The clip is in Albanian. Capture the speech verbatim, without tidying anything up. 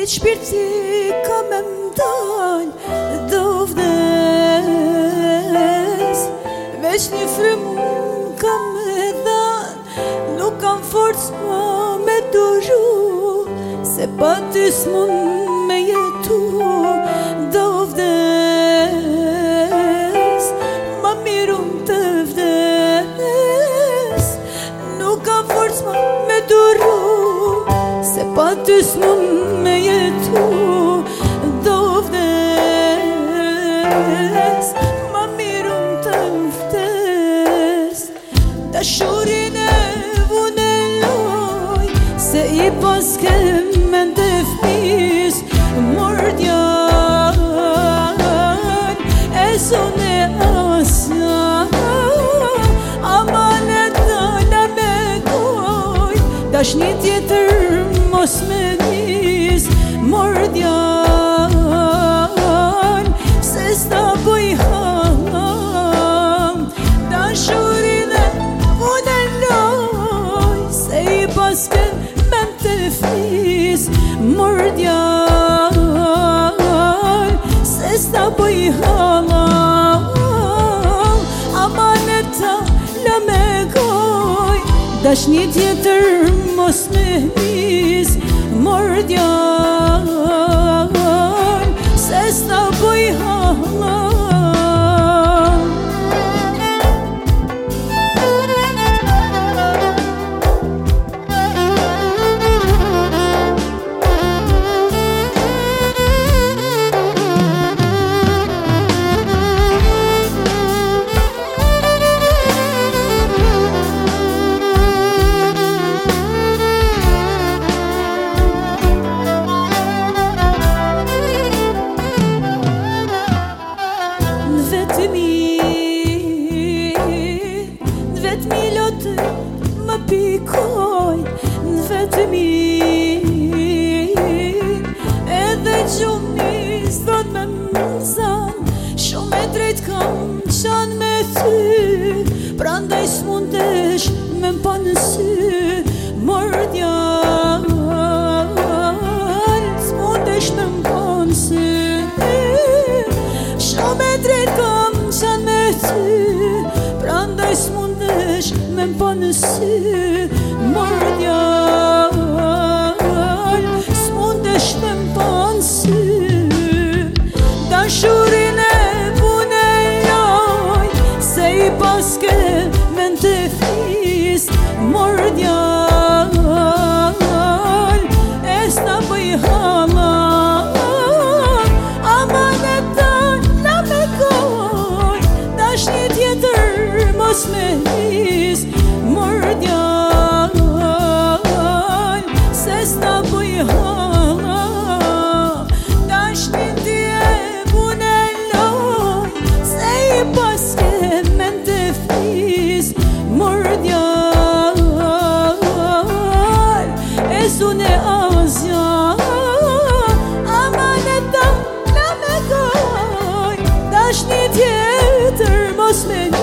shpirti ka me mdal do vdes. Veç një frymë ka me dhan, nuk kam forcë ma me duru, se pa ty s'mun me jetu do vdes. Ma miru të vdes, nuk kam forcë ma me duru, se pa ty s'mun me jetu do vdes. Ma miru të vdes. Dashurin e vuneloj, se i paske me ndë fmis, mordjan e zone asja, amanet dala me goj, dash një tjetër mos me nis, mordjan se s'ta boj ham. Dashurin e vuneloj, se i paske me ndë fmis, mordjan se s'ta boj halam. Amaneta la me goj, dash një tjetër mos me nis, mordjan se s'ta boj halam. Më pikoj në vetëmi, edhe gjumi s'don me mëzan, shumë e drejt kam qan me ty, prandaj s'mundesh me mpa në sy, mordjan s'mundesh me mpa në sy, shumë e drejt kam qan me ty, prandaj s'mundesh me mpa në sy, mordjan s'mundesh me mpa në sy. Dashurin e vuneloj, se i paske me ndë fis, mordjan e s'ta bëj halam. Amaneta la me goj, dash një tjetër mos me nis, mordjan se s'ta bëj halam. Dash një tje vuneloj, se i paske me ndë fis, mordjan e zune asja, amaneta la me goj, dash një tjetër mos me nis,